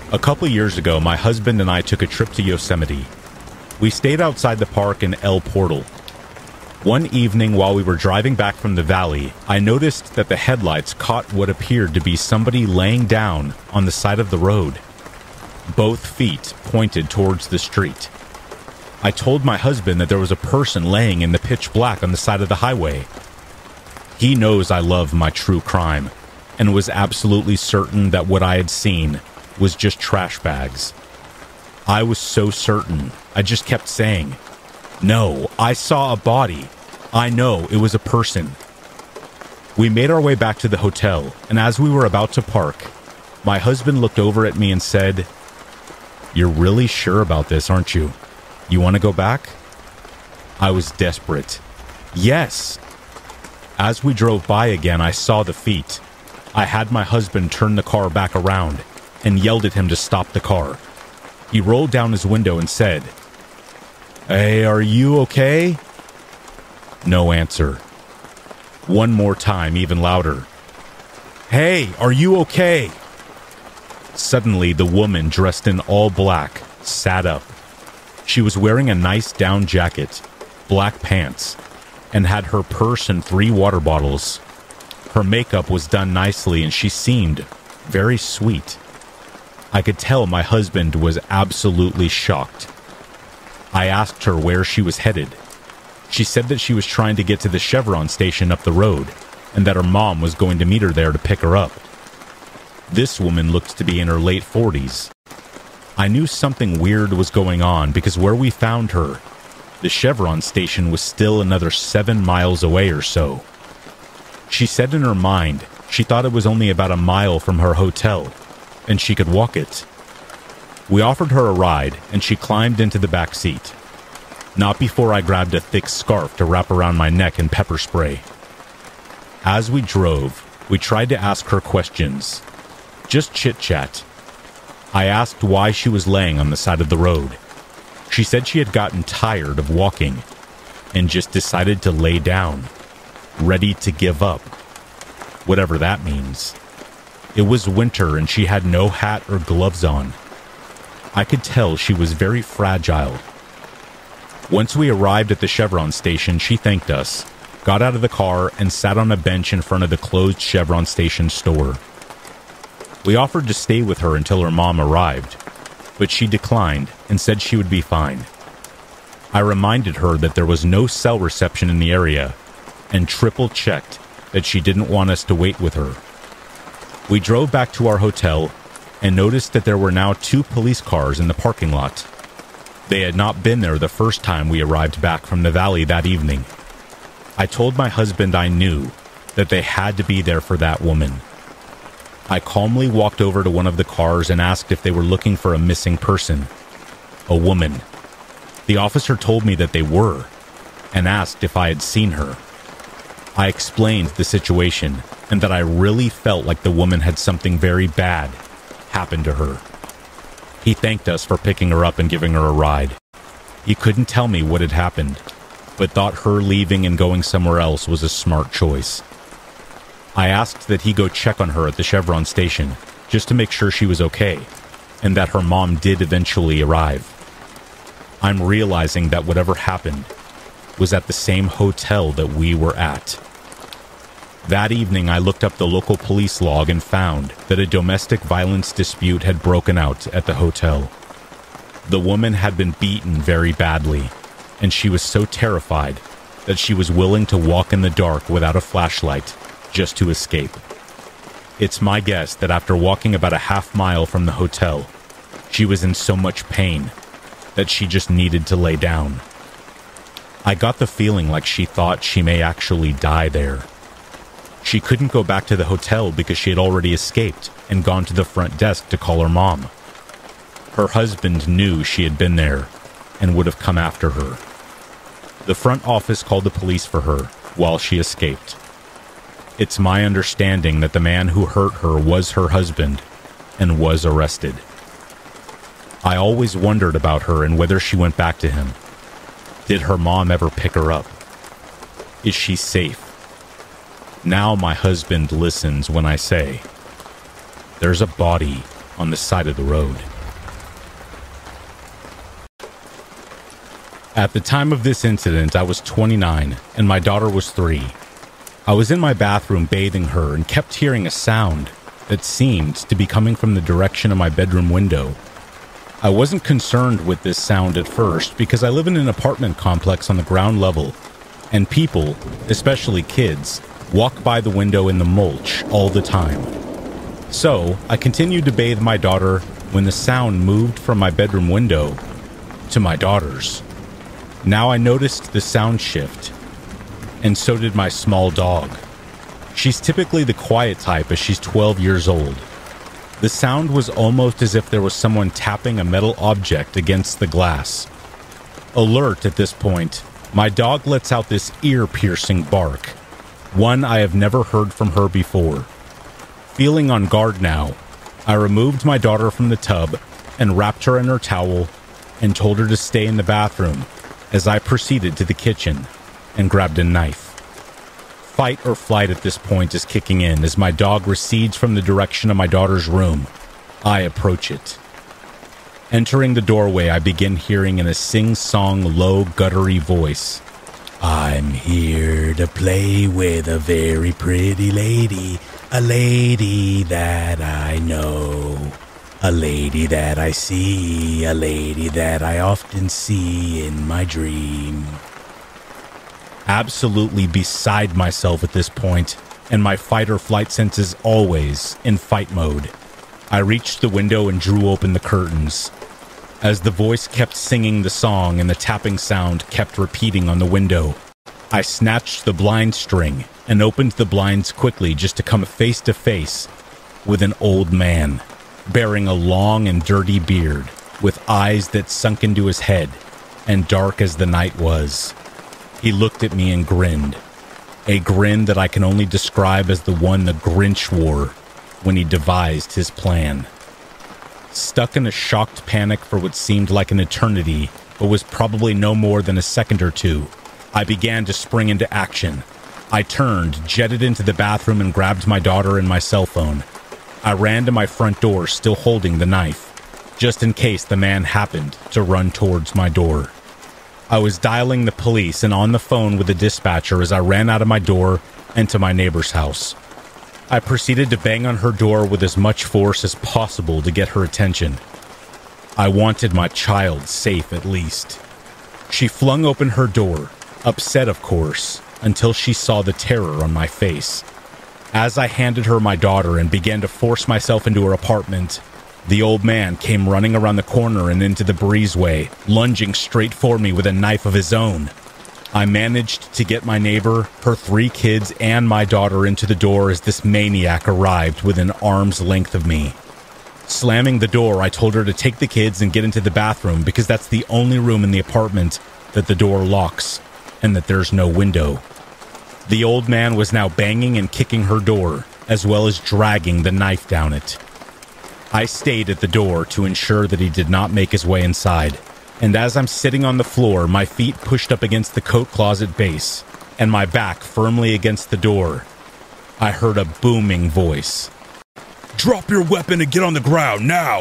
A couple years ago, my husband and I took a trip to Yosemite. We stayed outside the park in El Portal. One evening while we were driving back from the valley, I noticed that the headlights caught what appeared to be somebody laying down on the side of the road. Both feet pointed towards the street. I told my husband that there was a person laying in the pitch black on the side of the highway. He knows I love my true crime, and was absolutely certain that what I had seen was just trash bags. I was so certain, I just kept saying, "No, I saw a body. I know it was a person." We made our way back to the hotel, and as we were about to park, my husband looked over at me and said, "You're really sure about this, aren't you? You want to go back?" I was desperate. Yes. As we drove by again, I saw the feet. I had my husband turn the car back around and yelled at him to stop the car. He rolled down his window and said, "Hey, are you okay?" No answer. One more time, even louder. "Hey, are you okay?" Suddenly, the woman dressed in all black sat up. She was wearing a nice down jacket, black pants, and had her purse and 3 water bottles. Her makeup was done nicely and she seemed very sweet. I could tell my husband was absolutely shocked. I asked her where she was headed. She said that she was trying to get to the Chevron station up the road and that her mom was going to meet her there to pick her up. This woman looked to be in her late 40s. I knew something weird was going on because where we found her, the Chevron station was still another 7 miles away or so. She said in her mind she thought it was only about a mile from her hotel, and she could walk it. We offered her a ride, and she climbed into the back seat. Not before I grabbed a thick scarf to wrap around my neck and pepper spray. As we drove, we tried to ask her questions. Just chit-chat. I asked why she was laying on the side of the road. She said she had gotten tired of walking and just decided to lay down, ready to give up, whatever that means. It was winter and she had no hat or gloves on. I could tell she was very fragile. Once we arrived at the Chevron station, she thanked us, got out of the car, and sat on a bench in front of the closed Chevron station store. We offered to stay with her until her mom arrived, but she declined and said she would be fine. I reminded her that there was no cell reception in the area and triple-checked that she didn't want us to wait with her. We drove back to our hotel and noticed that there were now 2 police cars in the parking lot. They had not been there the first time we arrived back from the valley that evening. I told my husband I knew that they had to be there for that woman. I calmly walked over to one of the cars and asked if they were looking for a missing person. A woman. The officer told me that they were, and asked if I had seen her. I explained the situation, and that I really felt like the woman had something very bad happen to her. He thanked us for picking her up and giving her a ride. He couldn't tell me what had happened, but thought her leaving and going somewhere else was a smart choice. I asked that he go check on her at the Chevron station, just to make sure she was okay, and that her mom did eventually arrive. I'm realizing that whatever happened was at the same hotel that we were at. That evening, I looked up the local police log and found that a domestic violence dispute had broken out at the hotel. The woman had been beaten very badly, and she was so terrified that she was willing to walk in the dark without a flashlight just to escape. It's my guess that after walking about a half-mile from the hotel, she was in so much pain that she just needed to lay down. I got the feeling like she thought she may actually die there. She couldn't go back to the hotel because she had already escaped and gone to the front desk to call her mom. Her husband knew she had been there and would have come after her. The front office called the police for her while she escaped. It's my understanding that the man who hurt her was her husband and was arrested. I always wondered about her and whether she went back to him. Did her mom ever pick her up? Is she safe? Now my husband listens when I say, "There's a body on the side of the road. At the time of this incident, I was 29 and my daughter was 3. I was in my bathroom bathing her and kept hearing a sound that seemed to be coming from the direction of my bedroom window. I wasn't concerned with this sound at first because I live in an apartment complex on the ground level, and people, especially kids, walk by the window in the mulch all the time. So, I continued to bathe my daughter when the sound moved from my bedroom window to my daughter's. Now I noticed the sound shift, and so did my small dog. She's typically the quiet type as she's 12 years old. The sound was almost as if there was someone tapping a metal object against the glass. Alert at this point, my dog lets out this ear-piercing bark, one I have never heard from her before. Feeling on guard now, I removed my daughter from the tub and wrapped her in her towel and told her to stay in the bathroom as I proceeded to the kitchen and grabbed a knife. Fight or flight at this point is kicking in as my dog recedes from the direction of my daughter's room. I approach it. Entering the doorway, I begin hearing in a sing-song, low, guttury voice, "I'm here to play with a very pretty lady, a lady that I know, a lady that I see, a lady that I often see in my dream." Absolutely beside myself at this point, and my fight or flight senses always in fight mode, I reached the window and drew open the curtains. As the voice kept singing the song and the tapping sound kept repeating on the window, I snatched the blind string and opened the blinds quickly just to come face to face with an old man, bearing a long and dirty beard, with eyes that sunk into his head, and dark as the night was. He looked at me and grinned, a grin that I can only describe as the one the Grinch wore when he devised his plan. Stuck in a shocked panic for what seemed like an eternity, but was probably no more than a second or two, I began to spring into action. I turned, jetted into the bathroom, and grabbed my daughter and my cell phone. I ran to my front door, still holding the knife, just in case the man happened to run towards my door. I was dialing the police and on the phone with the dispatcher as I ran out of my door and to my neighbor's house. I proceeded to bang on her door with as much force as possible to get her attention. I wanted my child safe at least. She flung open her door, upset of course, until she saw the terror on my face. As I handed her my daughter and began to force myself into her apartment, the old man came running around the corner and into the breezeway, lunging straight for me with a knife of his own. I managed to get my neighbor, her 3 kids, and my daughter into the door as this maniac arrived within arm's length of me. Slamming the door, I told her to take the kids and get into the bathroom because that's the only room in the apartment that the door locks and that there's no window. The old man was now banging and kicking her door, as well as dragging the knife down it. I stayed at the door to ensure that he did not make his way inside, and as I'm sitting on the floor, my feet pushed up against the coat closet base, and my back firmly against the door, I heard a booming voice. "Drop your weapon and get on the ground, now!"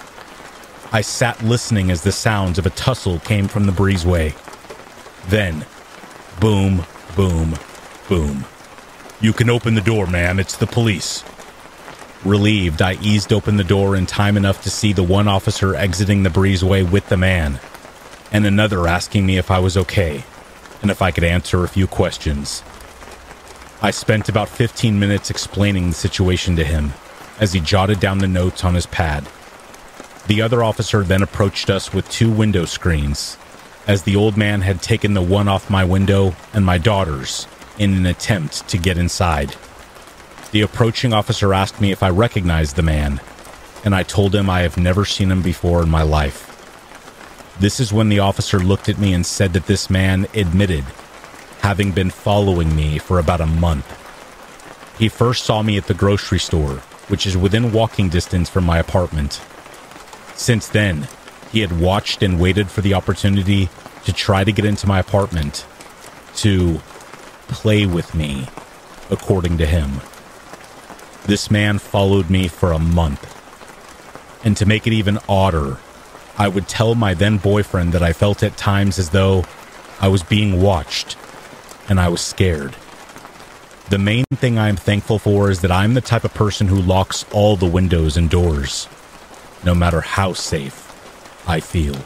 I sat listening as the sounds of a tussle came from the breezeway. Then, boom, boom, boom. "You can open the door, ma'am. It's the police." Relieved, I eased open the door in time enough to see the one officer exiting the breezeway with the man, and another asking me if I was okay, and if I could answer a few questions. I spent about 15 minutes explaining the situation to him, as he jotted down the notes on his pad. The other officer then approached us with 2 window screens, as the old man had taken the one off my window and my daughter's in an attempt to get inside. The approaching officer asked me if I recognized the man, and I told him I have never seen him before in my life. This is when the officer looked at me and said that this man admitted having been following me for about a month. He first saw me at the grocery store, which is within walking distance from my apartment. Since then, he had watched and waited for the opportunity to try to get into my apartment, to play with me, according to him. This man followed me for a month. And to make it even odder, I would tell my then boyfriend that I felt at times as though I was being watched, and I was scared. The main thing I am thankful for is that I'm the type of person who locks all the windows and doors, no matter how safe I feel.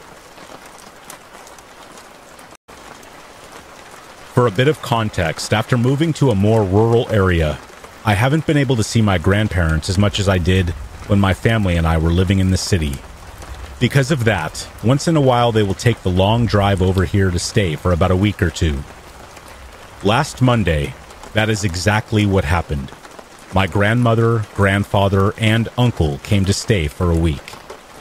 For a bit of context, after moving to a more rural area, I haven't been able to see my grandparents as much as I did when my family and I were living in the city. Because of that, once in a while they will take the long drive over here to stay for about a week or two. Last Monday, that is exactly what happened. My grandmother, grandfather, and uncle came to stay for a week.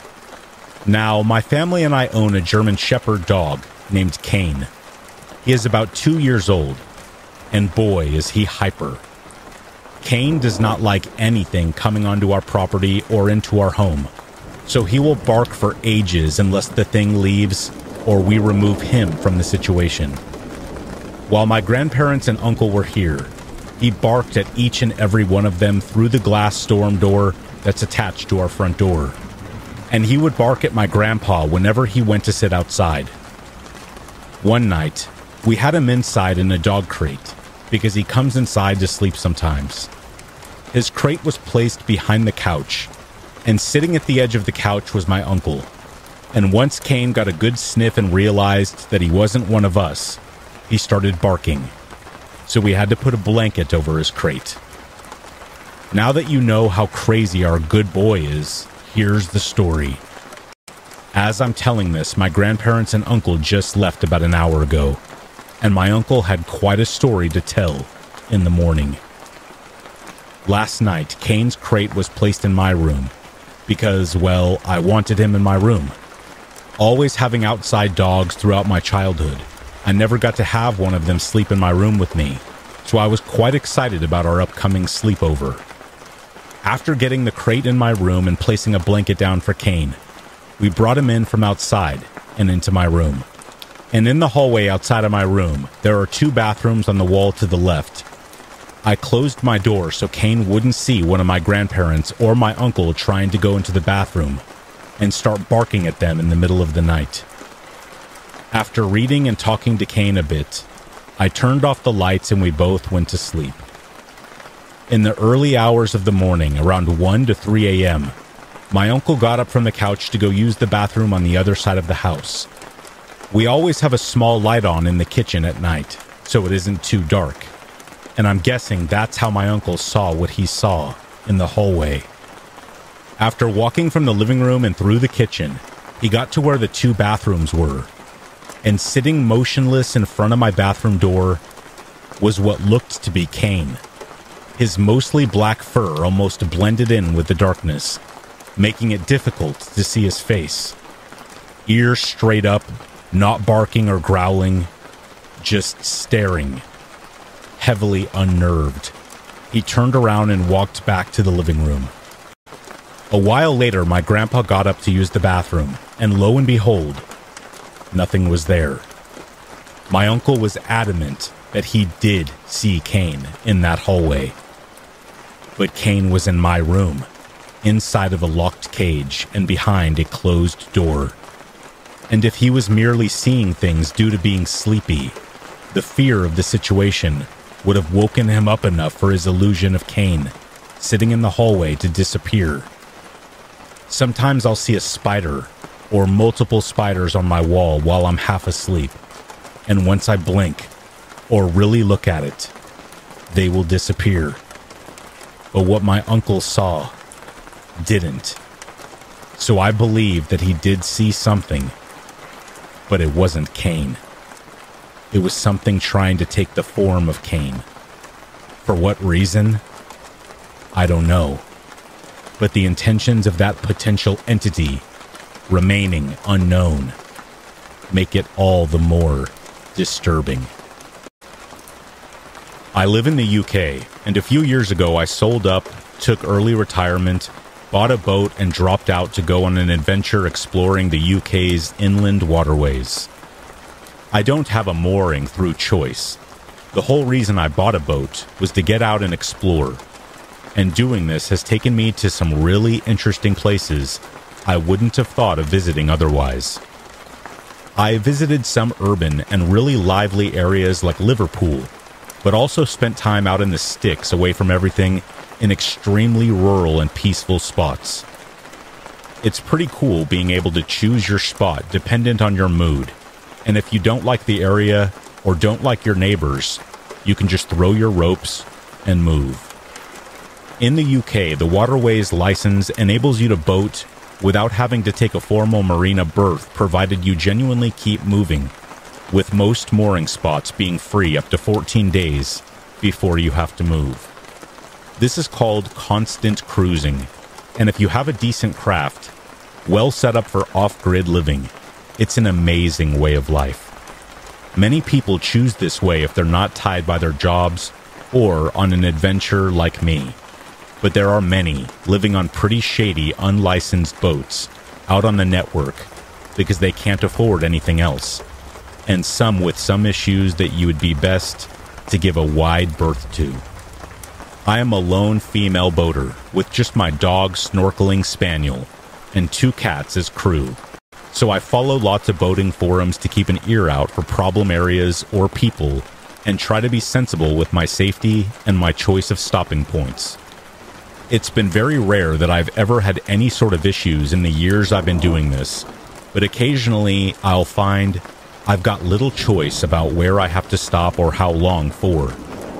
Now, my family and I own a German Shepherd dog named Kane. He is about 2 years old, and boy, is he hyper. Kane does not like anything coming onto our property or into our home, so he will bark for ages unless the thing leaves or we remove him from the situation. While my grandparents and uncle were here, he barked at each and every one of them through the glass storm door that's attached to our front door. And he would bark at my grandpa whenever he went to sit outside. One night, we had him inside in a dog crate because he comes inside to sleep sometimes. His crate was placed behind the couch, and sitting at the edge of the couch was my uncle. And once Kane got a good sniff and realized that he wasn't one of us, he started barking. So we had to put a blanket over his crate. Now that you know how crazy our good boy is, here's the story. As I'm telling this, my grandparents and uncle just left about an hour ago, and my uncle had quite a story to tell in the morning. Last night, Kane's crate was placed in my room because, well, I wanted him in my room. Always having outside dogs throughout my childhood, I never got to have one of them sleep in my room with me, so I was quite excited about our upcoming sleepover. After getting the crate in my room and placing a blanket down for Kane, we brought him in from outside and into my room. And in the hallway outside of my room, there are 2 bathrooms on the wall to the left. I closed my door so Kane wouldn't see one of my grandparents or my uncle trying to go into the bathroom and start barking at them in the middle of the night. After reading and talking to Kane a bit, I turned off the lights and we both went to sleep. In the early hours of the morning, around 1 to 3 a.m., my uncle got up from the couch to go use the bathroom on the other side of the house. We always have a small light on in the kitchen at night, so it isn't too dark. And I'm guessing that's how my uncle saw what he saw in the hallway. After walking from the living room and through the kitchen, he got to where the 2 bathrooms were. And sitting motionless in front of my bathroom door was what looked to be Kane. His mostly black fur almost blended in with the darkness, making it difficult to see his face. Ears straight up, not barking or growling, just staring. Heavily unnerved, he turned around and walked back to the living room. A while later, my grandpa got up to use the bathroom, and lo and behold, nothing was there. My uncle was adamant that he did see Kane in that hallway. But Kane was in my room, inside of a locked cage and behind a closed door. And if he was merely seeing things due to being sleepy, the fear of the situation would have woken him up enough for his illusion of Kane sitting in the hallway to disappear. Sometimes I'll see a spider or multiple spiders on my wall while I'm half asleep, and once I blink or really look at it, they will disappear. But what my uncle saw didn't. So I believe that he did see something, but it wasn't Kane. It was something trying to take the form of Kane. For what reason? I don't know. But the intentions of that potential entity remaining unknown make it all the more disturbing. I live in the UK, and a few years ago I sold up, took early retirement, bought a boat, and dropped out to go on an adventure exploring the UK's inland waterways. I don't have a mooring through choice. The whole reason I bought a boat was to get out and explore, and doing this has taken me to some really interesting places I wouldn't have thought of visiting otherwise. I visited some urban and really lively areas like Liverpool, but also spent time out in the sticks away from everything in extremely rural and peaceful spots. It's pretty cool being able to choose your spot dependent on your mood, and if you don't like the area or don't like your neighbors, you can just throw your ropes and move. In the UK, the Waterways license enables you to boat without having to take a formal marina berth, provided you genuinely keep moving, with most mooring spots being free up to 14 days before you have to move. This is called constant cruising, and if you have a decent craft, well set up for off-grid living, it's an amazing way of life. Many people choose this way if they're not tied by their jobs or on an adventure like me. But there are many living on pretty shady, unlicensed boats out on the network because they can't afford anything else, and some with some issues that you would be best to give a wide berth to. I am a lone female boater with just my dog snorkeling spaniel and 2 cats as crew, so I follow lots of boating forums to keep an ear out for problem areas or people and try to be sensible with my safety and my choice of stopping points. It's been very rare that I've ever had any sort of issues in the years I've been doing this, but occasionally I'll find I've got little choice about where I have to stop or how long for.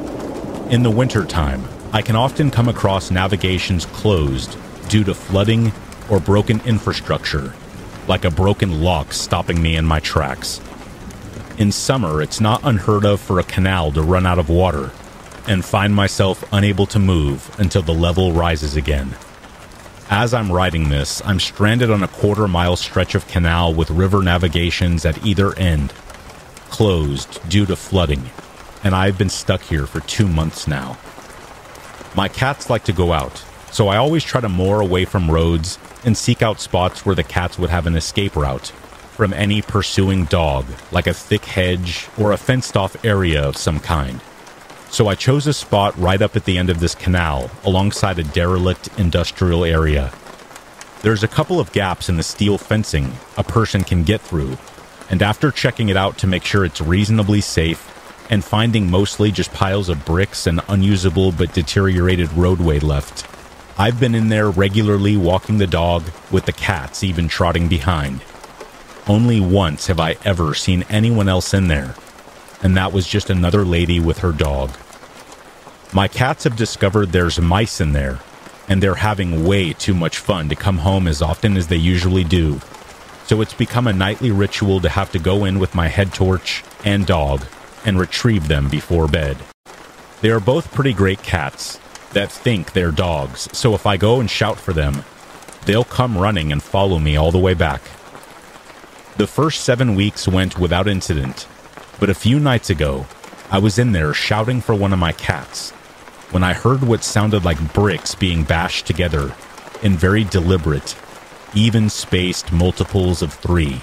In the wintertime, I can often come across navigations closed due to flooding or broken infrastructure, like a broken lock stopping me in my tracks. In summer, it's not unheard of for a canal to run out of water and find myself unable to move until the level rises again. As I'm writing this, I'm stranded on a quarter-mile stretch of canal with river navigations at either end, closed due to flooding, and I've been stuck here for 2 months now. My cats like to go out, so I always try to moor away from roads and seek out spots where the cats would have an escape route from any pursuing dog, like a thick hedge or a fenced-off area of some kind. So I chose a spot right up at the end of this canal, alongside a derelict industrial area. There's a couple of gaps in the steel fencing a person can get through, and after checking it out to make sure it's reasonably safe, and finding mostly just piles of bricks and unusable but deteriorated roadway left, I've been in there regularly walking the dog, with the cats even trotting behind. Only once have I ever seen anyone else in there, and that was just another lady with her dog. My cats have discovered there's mice in there, and they're having way too much fun to come home as often as they usually do, so it's become a nightly ritual to have to go in with my head torch and dog and retrieve them before bed. They are both pretty great cats that think they're dogs, so if I go and shout for them, they'll come running and follow me all the way back. The first 7 weeks went without incident, but a few nights ago, I was in there shouting for one of my cats when I heard what sounded like bricks being bashed together in very deliberate, even-spaced multiples of 3.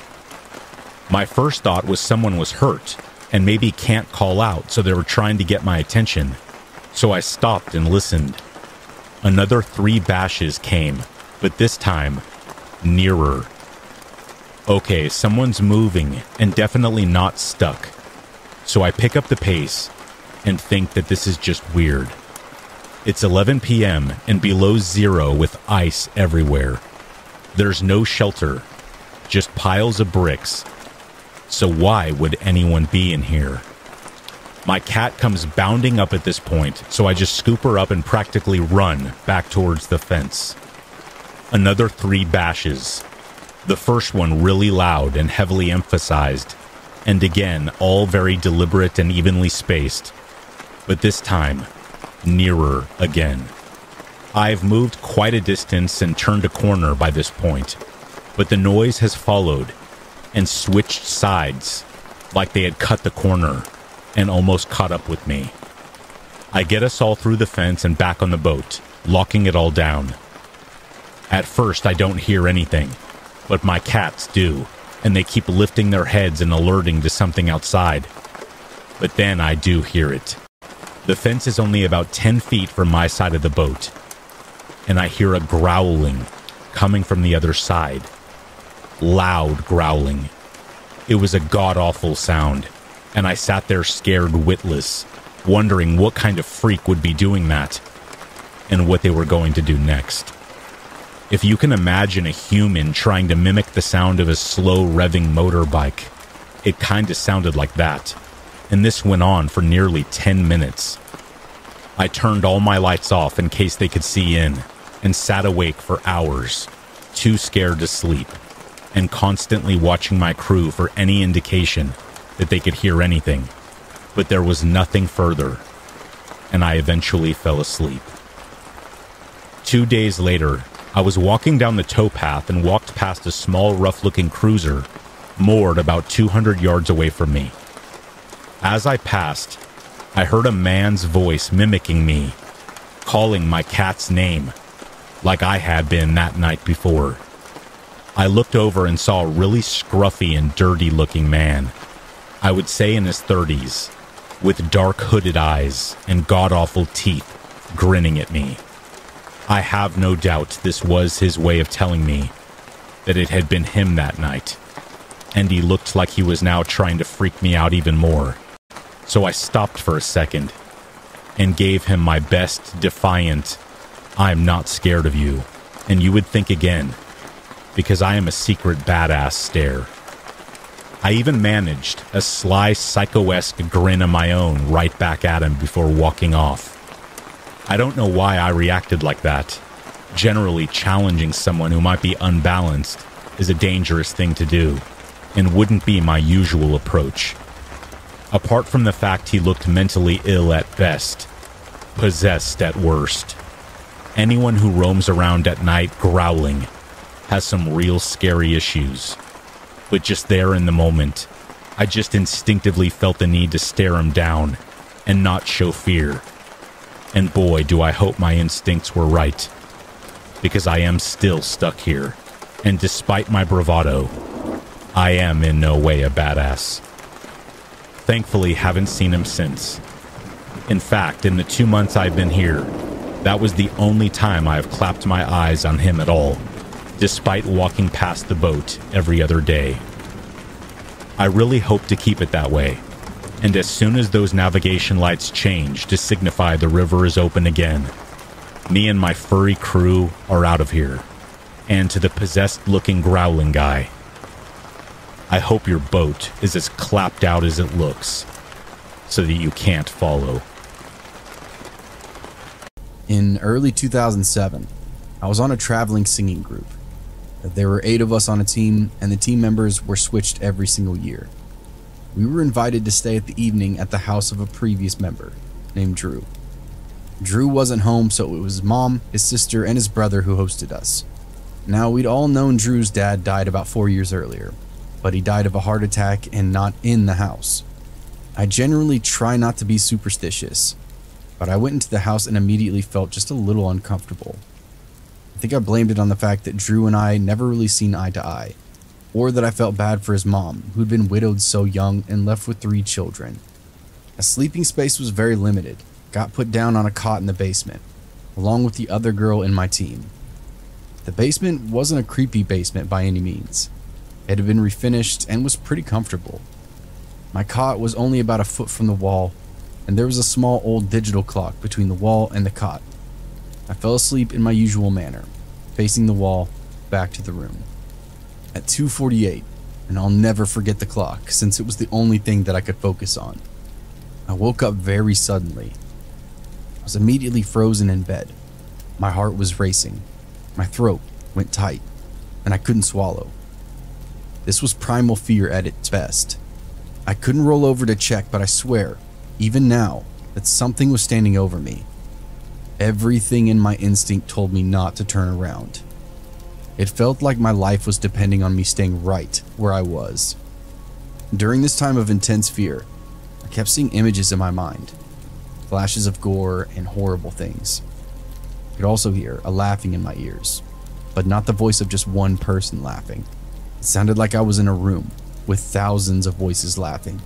My first thought was someone was hurt and maybe can't call out, so they were trying to get my attention. So I stopped and listened. Another 3 bashes came, but this time, nearer. Okay, someone's moving and definitely not stuck. So I pick up the pace and think that this is just weird. It's 11 p.m. and below zero with ice everywhere. There's no shelter, just piles of bricks. So why would anyone be in here? My cat comes bounding up at this point, so I just scoop her up and practically run back towards the fence. Another 3 bashes. The first one really loud and heavily emphasized, and again, all very deliberate and evenly spaced. But this time, nearer again. I've moved quite a distance and turned a corner by this point, but the noise has followed and switched sides, like they had cut the corner and almost caught up with me. I get us all through the fence and back on the boat, locking it all down. At first, I don't hear anything, but my cats do, and they keep lifting their heads and alerting to something outside. But then I do hear it. The fence is only about 10 feet from my side of the boat, and I hear a growling coming from the other side. Loud growling. It was a god-awful sound, and I sat there scared witless, wondering what kind of freak would be doing that, and what they were going to do next. If you can imagine a human trying to mimic the sound of a slow revving motorbike, it kinda sounded like that, and this went on for nearly 10 minutes. I turned all my lights off in case they could see in, and sat awake for hours, too scared to sleep, and constantly watching my crew for any indication that they could hear anything, but there was nothing further, and I eventually fell asleep. 2 days later, I was walking down the towpath and walked past a small, rough-looking cruiser moored about 200 yards away from me. As I passed, I heard a man's voice mimicking me, calling my cat's name, like I had been that night before. I looked over and saw a really scruffy and dirty-looking man. I would say in his 30s, with dark hooded eyes and god-awful teeth, grinning at me. I have no doubt this was his way of telling me that it had been him that night, and he looked like he was now trying to freak me out even more. So I stopped for a second and gave him my best defiant, "I'm not scared of you, and you would think again, because I am a secret badass" stare. I even managed a sly psycho-esque grin of my own right back at him before walking off. I don't know why I reacted like that. Generally, challenging someone who might be unbalanced is a dangerous thing to do, and wouldn't be my usual approach. Apart from the fact he looked mentally ill at best, possessed at worst. Anyone who roams around at night growling has some real scary issues. But just there in the moment, I just instinctively felt the need to stare him down and not show fear. And boy, do I hope my instincts were right, because I am still stuck here, and despite my bravado, I am in no way a badass. Thankfully, haven't seen him since. In fact, in the 2 months I've been here, that was the only time I have clapped my eyes on him at all, despite walking past the boat every other day. I really hope to keep it that way, and as soon as those navigation lights change to signify the river is open again, me and my furry crew are out of here. And to the possessed-looking growling guy, I hope your boat is as clapped out as it looks, so that you can't follow. In early 2007, I was on a traveling singing group. There were 8 of us on a team, and the team members were switched every single year. We were invited to stay at the evening at the house of a previous member, named Drew. Drew wasn't home, so it was his mom, his sister, and his brother who hosted us. Now, we'd all known Drew's dad died about 4 years earlier, but he died of a heart attack and not in the house. I generally try not to be superstitious, but I went into the house and immediately felt just a little uncomfortable. I think I blamed it on the fact that Drew and I never really seen eye to eye, or that I felt bad for his mom, who'd been widowed so young and left with 3 children. A sleeping space was very limited, got put down on a cot in the basement, along with the other girl in my team. The basement wasn't a creepy basement by any means. It had been refinished and was pretty comfortable. My cot was only about a foot from the wall, and there was a small old digital clock between the wall and the cot. I fell asleep in my usual manner, facing the wall, back to the room. At 2:48, and I'll never forget the clock since it was the only thing that I could focus on, I woke up very suddenly. I was immediately frozen in bed. My heart was racing, my throat went tight, and I couldn't swallow. This was primal fear at its best. I couldn't roll over to check, but I swear, even now, that something was standing over me. Everything in my instinct told me not to turn around. It felt like my life was depending on me staying right where I was. During this time of intense fear, I kept seeing images in my mind, flashes of gore and horrible things. I could also hear a laughing in my ears, but not the voice of just one person laughing. It sounded like I was in a room with thousands of voices laughing.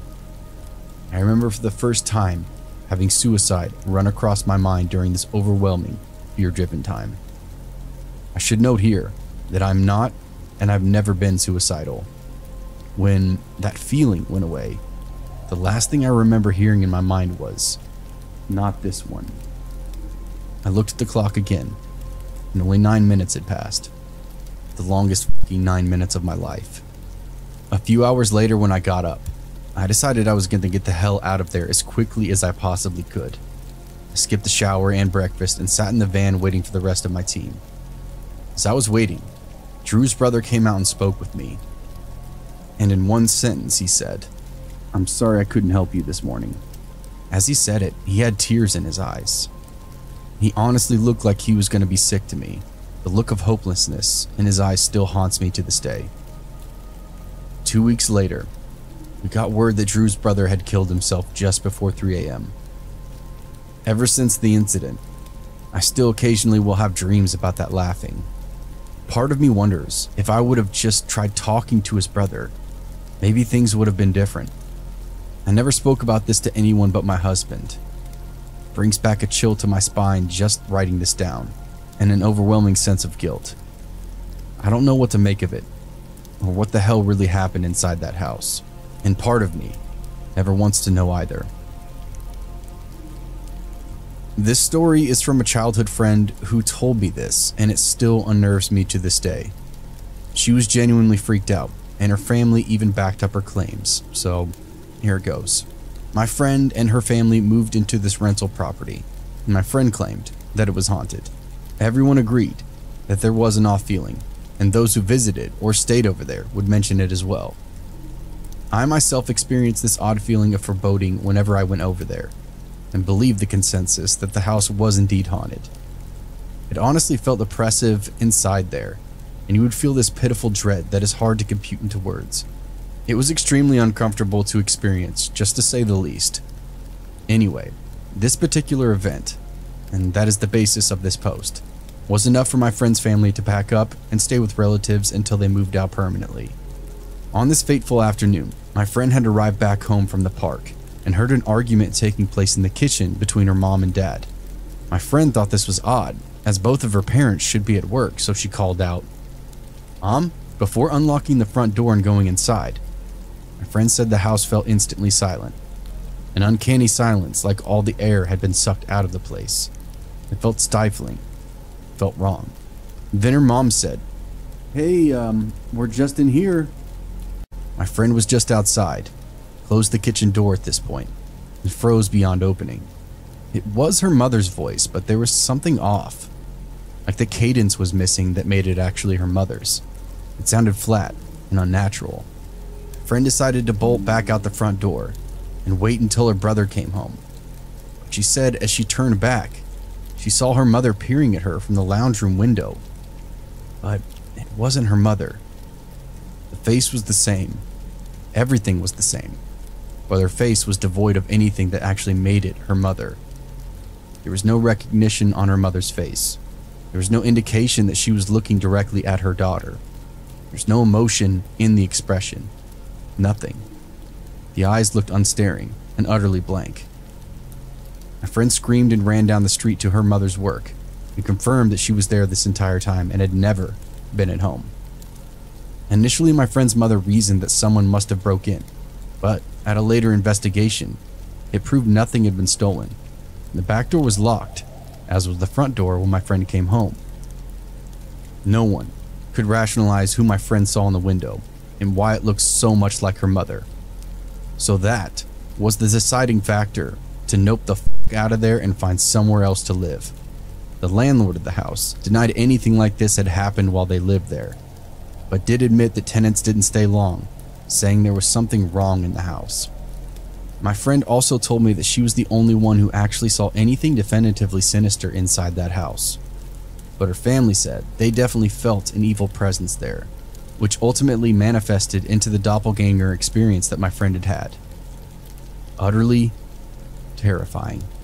I remember for the first time having suicide run across my mind during this overwhelming, fear-driven time. I should note here that I'm not and I've never been suicidal. When that feeling went away, the last thing I remember hearing in my mind was, "Not this one." I looked at the clock again, and only 9 minutes had passed. The longest 9 minutes of my life. A few hours later, when I got up, I decided I was going to get the hell out of there as quickly as I possibly could. I skipped the shower and breakfast and sat in the van waiting for the rest of my team. As I was waiting, Drew's brother came out and spoke with me. And in one sentence he said, "I'm sorry I couldn't help you this morning." As he said it, he had tears in his eyes. He honestly looked like he was going to be sick to me. The look of hopelessness in his eyes still haunts me to this day. 2 weeks later, we got word that Drew's brother had killed himself just before 3 a.m. Ever since the incident, I still occasionally will have dreams about that laughing. Part of me wonders if I would have just tried talking to his brother, maybe things would have been different. I never spoke about this to anyone but my husband. It brings back a chill to my spine just writing this down, and an overwhelming sense of guilt. I don't know what to make of it, or what the hell really happened inside that house, and part of me never wants to know either. This story is from a childhood friend who told me this, and it still unnerves me to this day. She was genuinely freaked out, and her family even backed up her claims, so here it goes. My friend and her family moved into this rental property, and my friend claimed that it was haunted. Everyone agreed that there was an off feeling, and those who visited or stayed over there would mention it as well. I myself experienced this odd feeling of foreboding whenever I went over there, and believed the consensus that the house was indeed haunted. It honestly felt oppressive inside there, and you would feel this pitiful dread that is hard to compute into words. It was extremely uncomfortable to experience, just to say the least. Anyway, this particular event, and that is the basis of this post, was enough for my friend's family to pack up and stay with relatives until they moved out permanently. On this fateful afternoon, my friend had arrived back home from the park and heard an argument taking place in the kitchen between her mom and dad. My friend thought this was odd, as both of her parents should be at work, so she called out, "Mom?" before unlocking the front door and going inside. My friend said the house felt instantly silent. An uncanny silence, like all the air had been sucked out of the place. It felt stifling. It felt wrong. Then her mom said, "Hey, we're just in here." My friend was just outside, closed the kitchen door at this point, and froze beyond opening. It was her mother's voice, but there was something off. Like the cadence was missing that made it actually her mother's. It sounded flat and unnatural. Friend decided to bolt back out the front door and wait until her brother came home. But she said as she turned back, she saw her mother peering at her from the lounge room window. But it wasn't her mother. The face was the same. Everything was the same. But her face was devoid of anything that actually made it her mother. There was no recognition on her mother's face. There was no indication that she was looking directly at her daughter. There's no emotion in the expression. Nothing. The eyes looked unstaring and utterly blank. My friend screamed and ran down the street to her mother's work and confirmed that she was there this entire time and had never been at home. Initially, my friend's mother reasoned that someone must have broke in, but at a later investigation, it proved nothing had been stolen. The back door was locked, as was the front door when my friend came home. No one could rationalize who my friend saw in the window and why it looked so much like her mother. So that was the deciding factor to nope the f*** out of there and find somewhere else to live. The landlord of the house denied anything like this had happened while they lived there, but did admit that tenants didn't stay long, saying there was something wrong in the house. My friend also told me that she was the only one who actually saw anything definitively sinister inside that house. But her family said they definitely felt an evil presence there, which ultimately manifested into the doppelganger experience that my friend had had. Utterly terrifying.